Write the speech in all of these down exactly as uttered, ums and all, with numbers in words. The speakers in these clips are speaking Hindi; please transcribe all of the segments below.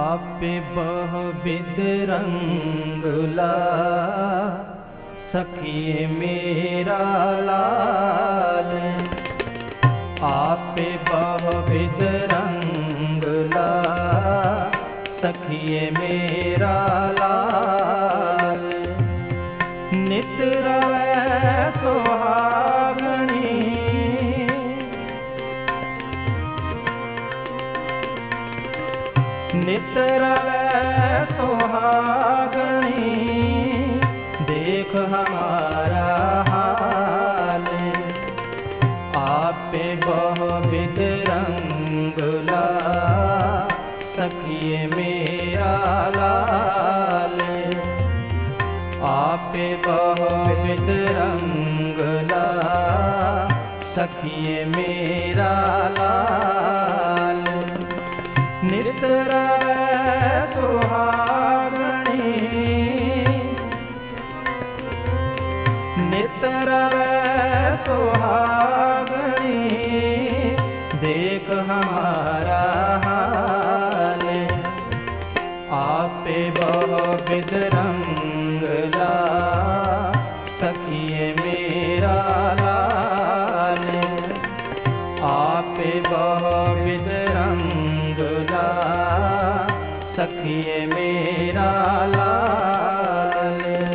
आप बहुविध रंगला सखिए मेरा लाल। आप बहुविध रंगला सखिए मेरा लाल। नित रवै सुहागणी नित रवै सुहागणी देख हमारा हाल। आप बहुविध रंगला सखिए मेरा लाल। आप बहुविध रंगला सखिए मेरा लाल। नित रवै सुहागणी नित रवै सुहागणी देख हमारा हाल। आप बहुविध रंगला सखिए मेरा लाल। आप बहुविध रंगला सखिए मेरा लाल।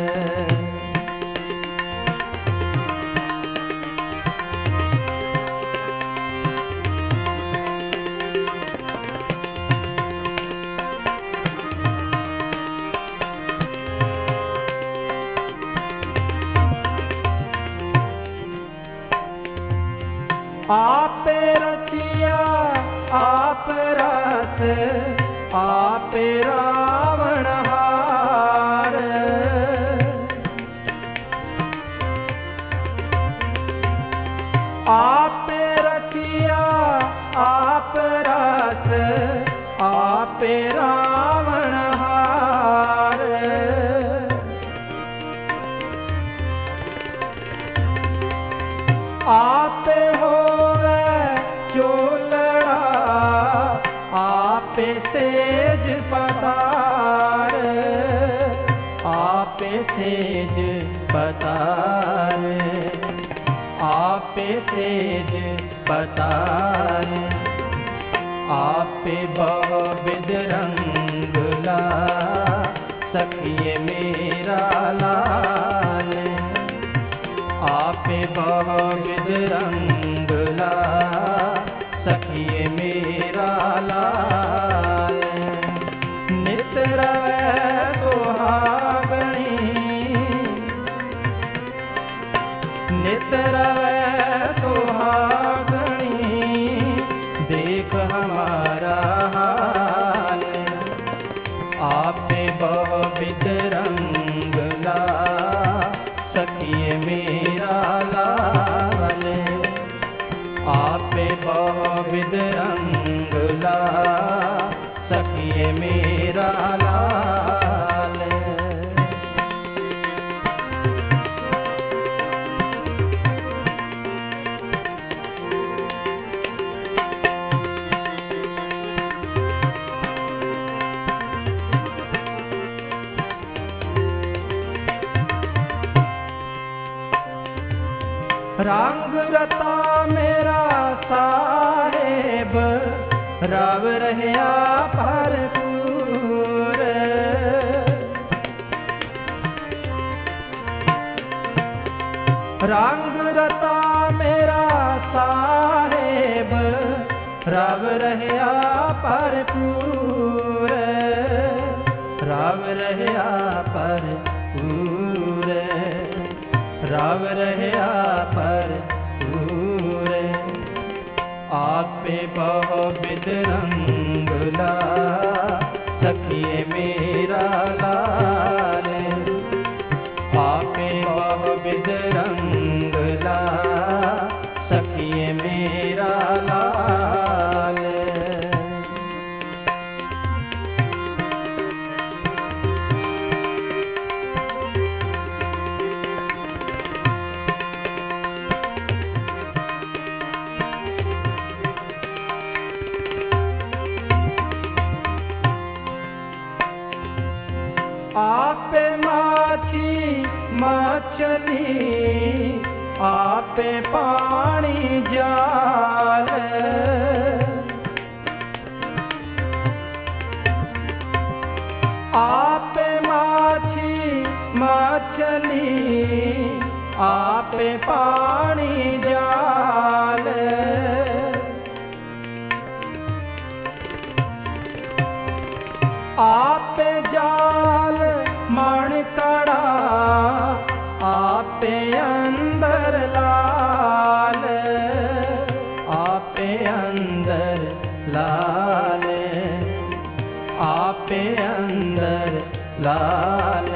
आप रसिया आप रस आप रावण हार। आप रसिया आप रस आप रावण हार। आप होवे जो लड़ा आप सेज पतार। आप सेज पतार आप सेज पतार। आप बहुविध रंगला सखिए मेरा लाल। आप बहुविध रंगला सखिए मेरा लाल। नित रवै सुहागणी नित रवै सुहागणी देख हमारा हाल। आप बहुविध रंगला सखिए मेरा लाल। आप बहुविध रंगला सखिए मेरा लाल। रंग रता मेरा साहेब रव रहया भरपूर। रंग रता मेरा साहेब रव रहया भरपूर। रव रहया भरपूर रव रहया भरपूर। आप बहुविध रंगला सखिए मेरा लाल। आप बहुविध रंगला सखिए मेरा लाल। मछली आपे पानी जाल। आपे माछी मछली आपे पानी जाल। आपे जाल मणकड़ा आपे अंदर लाल। आपे अंदर लाल। आपे अंदर लाल।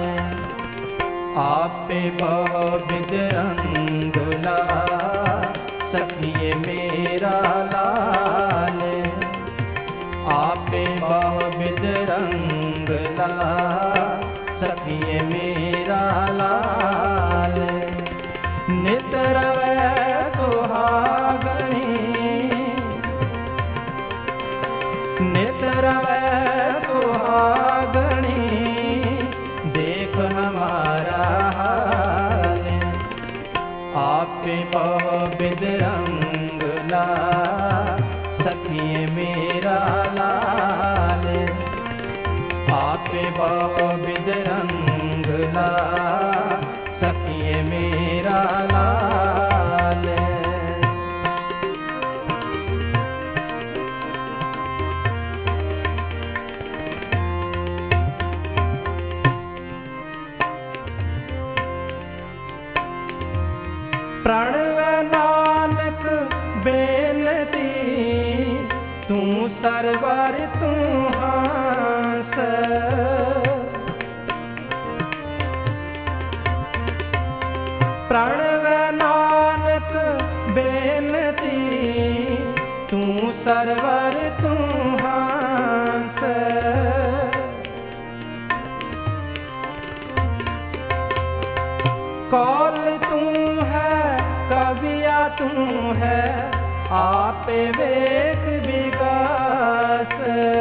आपे बहुविध रंगला सखिए मेरा लाल। आपे बहुविध रंगला सखिए मेरा लाल। नित रवै सुहागणी नित रवै सुहागणी देख हमारा हाल। आपे बहुविध रंगला सखिए मेरा लाल। आपे बहुविध रंगला सखिए मेरा लाल। प्रणव नानक बेनती तू सरवर तू हास। प्रणव नानक बेनती तू सरवर तू हास। कौल तू है कविया तू है आपे वेख विकास।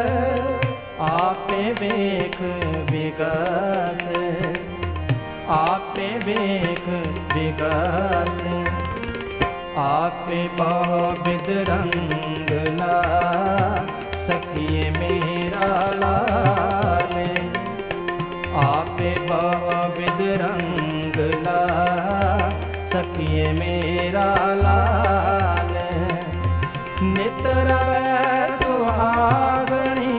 आपे वेख विकास। आपे वेख विकास। आपे बहुविध रंगला सखिए मेरा लाल। आपे बहुविध रंगला सखिए मेरा लाल। नित रवै सुहागणी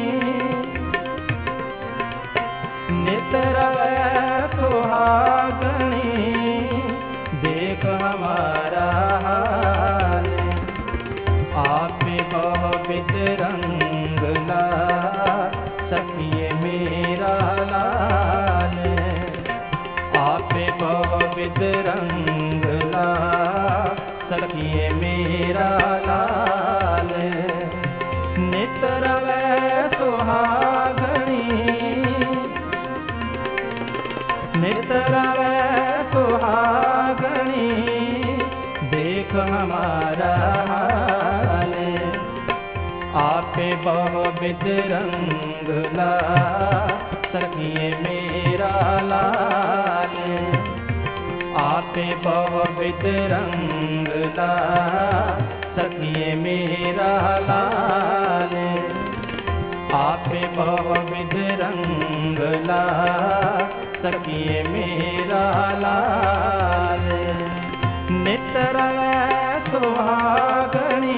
नित रवै सुहागणी देख हमारा हाल। आपे बहुविध रंगला सखिए मेरा लाल। आपे बहुविध रंगला सखिए मेरा लाल। नित रवै सुहागणी नित रवै सुहागणी देख हमारा हाल। आपे बहुविध रंगला सखिए मेरा लाल। आपे बहुविध रंगला सखिए मेरा लाल। आपे बहुविध रंगला सखिए मेरा लाल। नित रवै सुहागणी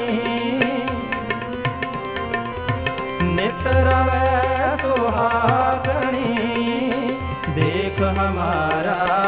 नित रवै सुहागणी देख हमारा